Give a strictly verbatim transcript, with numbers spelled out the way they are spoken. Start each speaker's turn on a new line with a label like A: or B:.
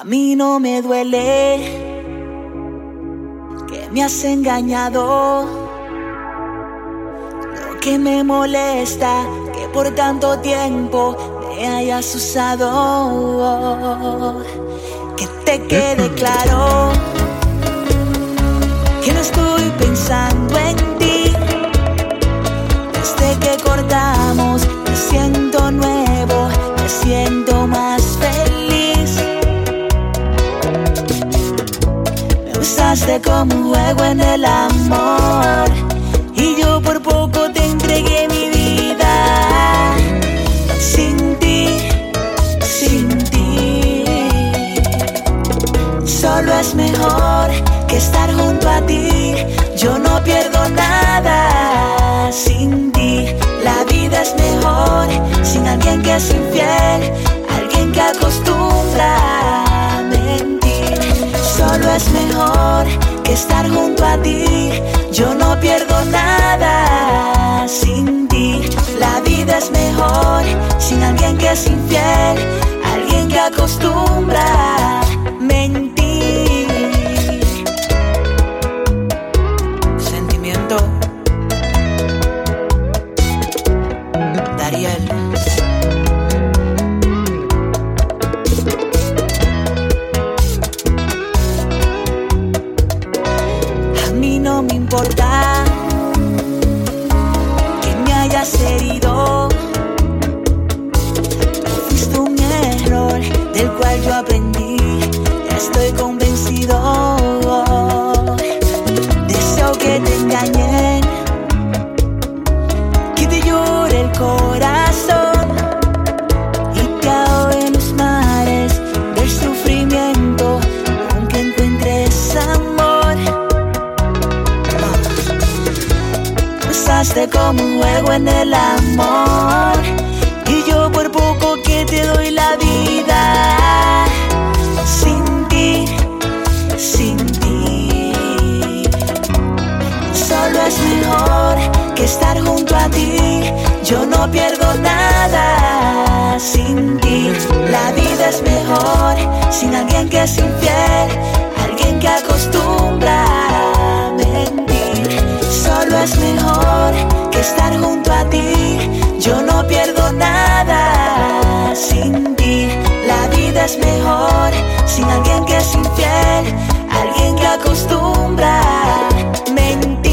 A: A mí no me duele que me has engañado. Lo que me molesta que por tanto tiempo me hayas usado. Que te quede claro que no estoy pensando en ti. Desde que cortamos me siento nuevo, me siento más feliz. Me usaste como un juego en el amor y yo por poco te entregué mi vida. Sin ti, sin ti, solo es mejor que estar junto a ti. Yo no pierdo nada sin ti. La vida es mejor sin alguien que es infiel, alguien que acostumbra a mentir. Solo es mejor que estar junto a ti. Yo no pierdo nada sin ti. La vida es mejor sin alguien que es infiel, alguien que acostumbra a mentir. Sentimiento, Dariel. A mí no me importa que me hayas herido. Fuiste un error del cual yo aprendí. Estoy convencido. Deseo que te engañen, que te llore el corazón y te ahogue en los mares del sufrimiento, aunque encuentres amor. Usaste como un juego en el amor y yo por poco que te doy la vida. Sin ti, sin ti, solo es mejor que estar junto a ti. Yo no pierdo nada sin ti. La vida es mejor sin alguien que es infiel, alguien que acostumbra a mentir. Solo es mejor que estar junto a ti. Yo no pierdo nada sin ti. La vida es mejor sin alguien que es infiel, alguien que acostumbra a mentir.